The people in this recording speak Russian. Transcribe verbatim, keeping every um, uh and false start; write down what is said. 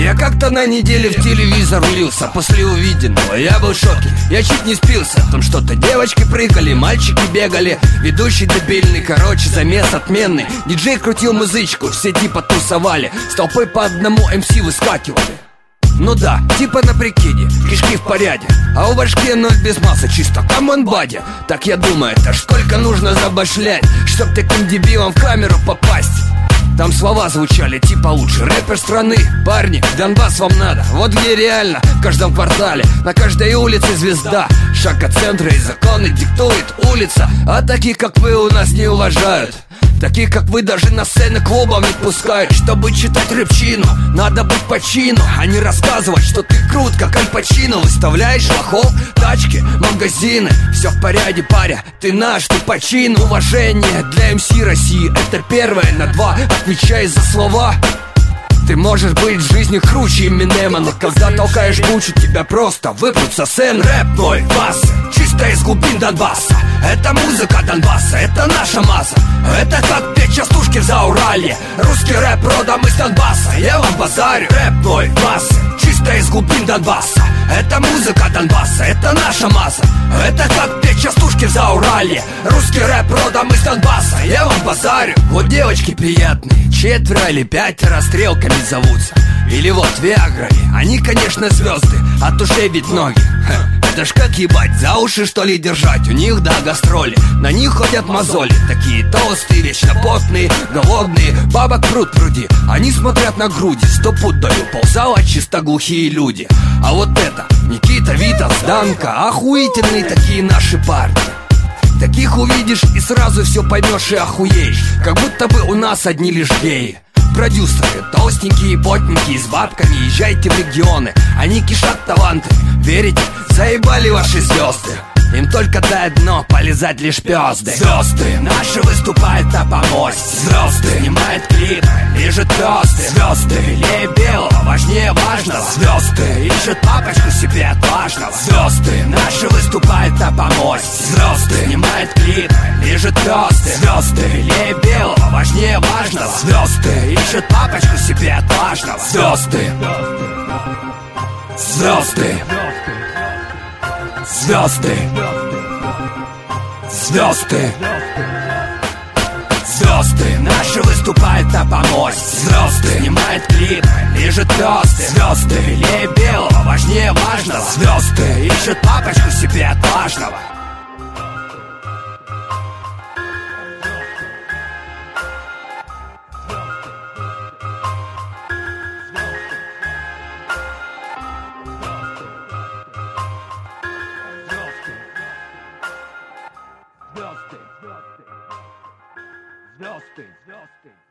Я как-то на неделе в телевизор влился. После увиденного я был в шоке. Я чуть не спился. Там что-то девочки прыгали, мальчики бегали. Ведущий дебильный, короче, замес отменный. Диджей крутил музычку, все типа тусовали. С толпой по одному эм си выскакивали. Ну да, типа на прикиде, кишки в порядке. А у башки ноль без массы, чисто камон бади. Так я думаю, это ж сколько нужно забашлять, чтоб таким дебилом в камеру попасть. Там слова звучали типа лучший рэпер страны. Парни, Донбасс вам надо. Вот где реально, в каждом квартале, на каждой улице звезда. Шаг от центра и законы диктует улица. А такие как вы у нас не уважают. Таких как вы даже на сцены клубов не пускают. Чтобы читать рэпчину, надо быть по чину, а не рассказывать, что ты крут, как Аль Пачино. Выставляешь лохов, тачки, магазины. Все в порядке, паря, ты наш, ты по чину. Уважение для эм си России, это первое. На два отвечай за слова. Ты можешь быть в жизни круче Эминема, но когда толкаешь бучу, тебя просто выпрут со сцены. Рэп мой, масса, чисто из глубин Донбасса. Это музыка Донбасса, это наша масса. Это как петь частушки в Зауралье. Русский рэп родом из Донбасса, я вам базарю. Рэп мой, масса, чисто из глубин Донбасса. Это музыка Донбасса, это наша масса. Это как петь частушки в Зауралье. Русский рэп родом из Донбасса, я вам базарю. Вот девочки приятные, четверо или пятеро стрелками зовутся. Или вот Виаграми, они, конечно, звезды, от ушей ведь ноги. Ха, это ж как ебать, за уши что ли держать? У них, да, гастроли, на них ходят мозоли. Такие толстые, вечно потные, голодные, бабок пруд пруди. Они смотрят на груди, сто пуд даю, ползала чисто глухие люди. А вот это, Никита, Витас, Данка, охуительные такие наши парни. Таких увидишь и сразу все поймешь и охуеешь. Как будто бы у нас одни лишь геи. Продюсеры, толстенькие, потненькие, с бабками, езжайте в регионы. Они кишат талантами, верите? Заебали ваши звезды. Им только дай дно, полизать лишь пёзды. Звезды наши выступают на помосте. Звезды снимают клипы, лежат пёсты. Звезды белее белого, важнее важного. Звезды ищут папочку себе отважного. Звезды наши выступают на помосте. Звезды снимают клипы, лежат пёсты. Звезды белее белого, важнее важного. Звезды ищут папочку себе отважного. Звезды, звезды, звезды, звезды, звезды наши выступают на помосте. Звезды снимают клипы, лежат пёсты. Звезды белее белого, важнее важного. Звезды ищут папочку себе отважного. Звезды, звезды, звезды, звезды.